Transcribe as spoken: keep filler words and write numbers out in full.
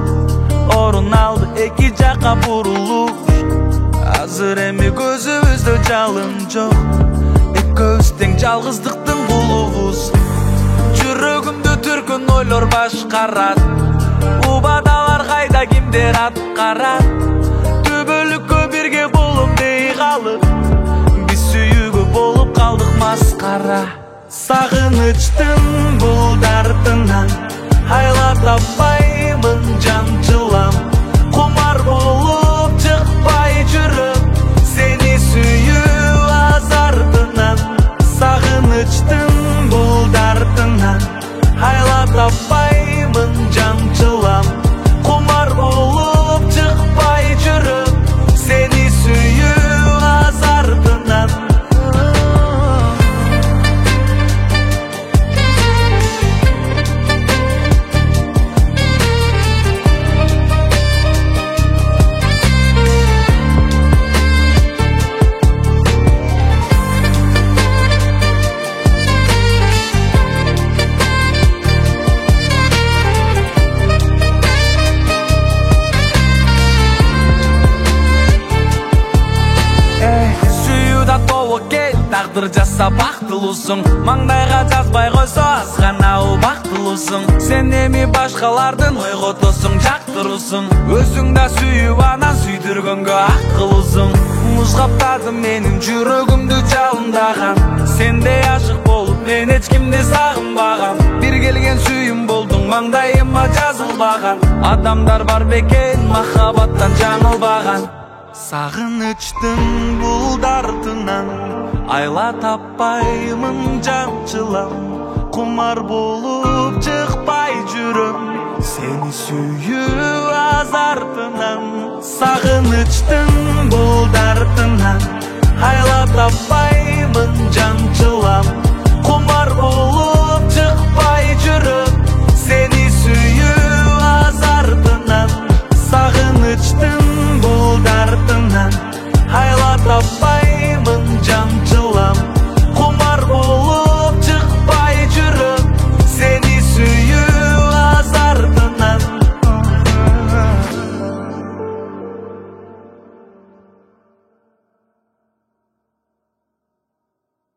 орун алды эки жакка бурулуш. Азыр эми көзүбүздө жалын жок, экөөбүз тең жалгыздыктын кулубуз. Жүрөгүмдү түркүн ойлор башкарат, убадалар кайда, кимдер аткарат? Түбөлүккө бирге болуп дей калып, биз сүйүүгө болуп калдык маскара. Сагынычтын бул дартынан айла таппаймын жан жылам, кумар болуп чыкпай жүрөм сени сүйүү азартынан. Сагынычтын бул дартынан айла таппаймын жан жылам, кумар болуп чыкпай жүрөм сени сүйүү азартынан. Тагдыр жазса бактылуусуң, маңдайга жазбай койсо аз гана убактылуусуң. Сен эми башкалардын ойготосуң, жактыруусуң, өзүң да сүйүп анан сүйдүргөнгө акылуусуң. Муз каптады менин жүрөгүмдү жалындаган, сендей ашык болуп мен эч кимди сагынбагам. Бир келген сүйүм болдуң, маңдайыма жазылбаган. Адамдар бар бекен махабаттан жаңылбаган. Сагынычтын бул дартынан айла таппаймын жан жылам, кумар болуп чыкпай жүрөм сени сүйүү азартынан. Сагынычтын бул дартынан айла таппаймын жан жылам, кумар болуп чыкпай жүрөм сени сүйүү азартынан. Сагынычтын бул дартынан айла таппаймын